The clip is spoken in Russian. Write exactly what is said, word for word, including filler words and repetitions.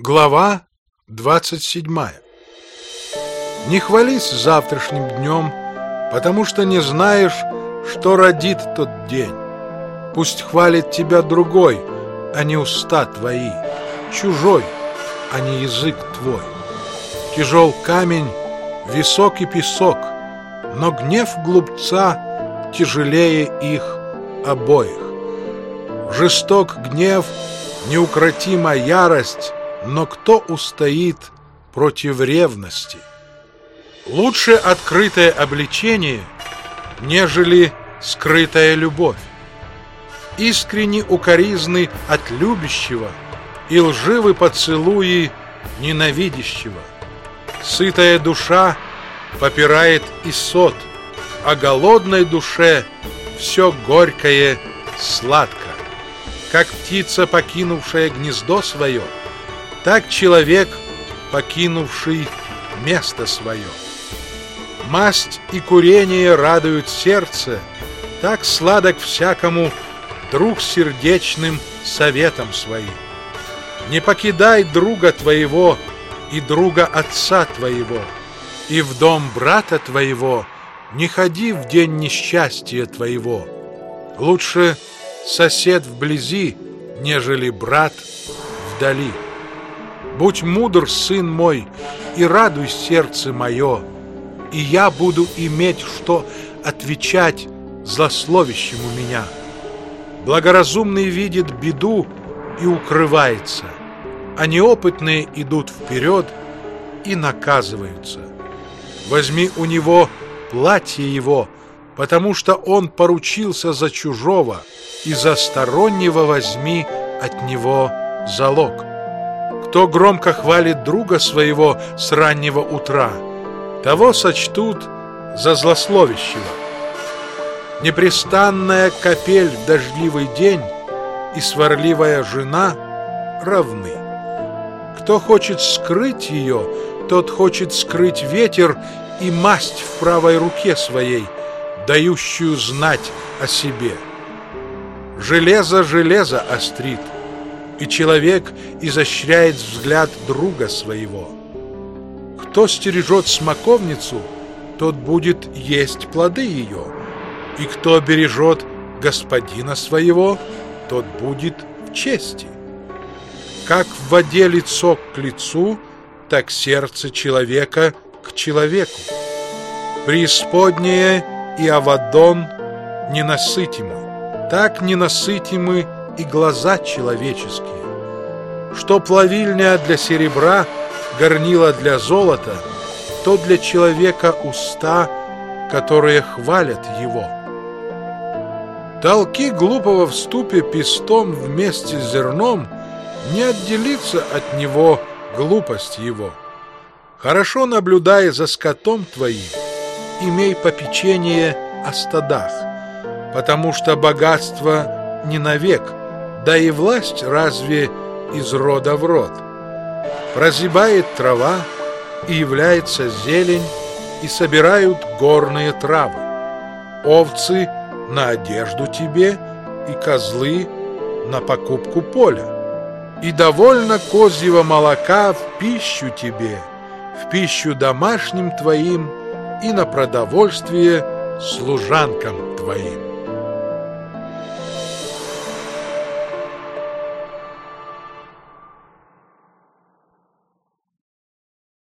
Глава двадцать седьмая. Не хвались завтрашним днем, потому что не знаешь, что родит тот день. Пусть хвалит тебя другой, а не уста твои, чужой, а не язык твой. Тяжел камень, високий песок, но гнев глупца тяжелее их обоих. Жесток гнев, неукротима ярость, но кто устоит против ревности? Лучше открытое обличение, нежели скрытая любовь. Искренни укоризны от любящего и лживы поцелуи ненавидящего. Сытая душа попирает и сот, а голодной душе все горькое сладко. Как птица, покинувшая гнездо свое, так человек, покинувший место свое. Масть и курение радуют сердце, так сладок всякому друг сердечным советом своим. Не покидай друга твоего и друга отца твоего, и в дом брата твоего не ходи в день несчастья твоего. Лучше сосед вблизи, нежели брат вдали. Будь мудр, сын мой, и радуй сердце мое, и я буду иметь, что отвечать злословящему меня. Благоразумный видит беду и укрывается, а неопытные идут вперед и наказываются. Возьми у него платье его, потому что он поручился за чужого, и за стороннего возьми от него залог. Кто громко хвалит друга своего с раннего утра, того сочтут за злословящего. Непрестанная капель в дождливый день и сварливая жена равны. Кто хочет скрыть ее, тот хочет скрыть ветер и масть в правой руке своей, дающую знать о себе. Железо железо острит, и человек изощряет взгляд друга своего. Кто стережет смоковницу, тот будет есть плоды ее, и кто бережет господина своего, тот будет в чести. Как в воде лицо к лицу, так сердце человека к человеку. Преисподнее и Авадон ненасытимы, так ненасытимы и глаза человеческие. Что плавильня для серебра, горнила для золота, то для человека уста, которые хвалят его. Толки глупого в ступе пестом вместе с зерном, не отделится от него глупость его. Хорошо наблюдай за скотом твоим, имей попечение о стадах, потому что богатство не навек, да и власть разве из рода в род. Прозябает трава, и является зелень, и собирают горные травы. Овцы на одежду тебе, и козлы на покупку поля. И довольно козьего молока в пищу тебе, в пищу домашним твоим и на продовольствие служанкам твоим.